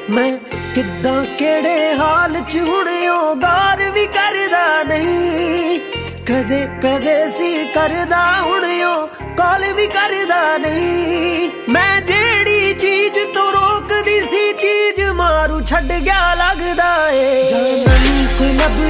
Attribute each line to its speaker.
Speaker 1: ਮੈਂ ਕਿੱਦਾਂ ਕਿਹੜੇ ਹਾਲ ਚ ਹੁਣਿਓ ਗੌਰ ਵੀ ਕਰਦਾ ਨਹੀਂ। ਕਦੇ ਕਦੇ ਸੀ ਕਰਦਾ ਹੁਣਿਓ ਕਾਲ ਵੀ ਕਰਦਾ ਨਹੀਂ।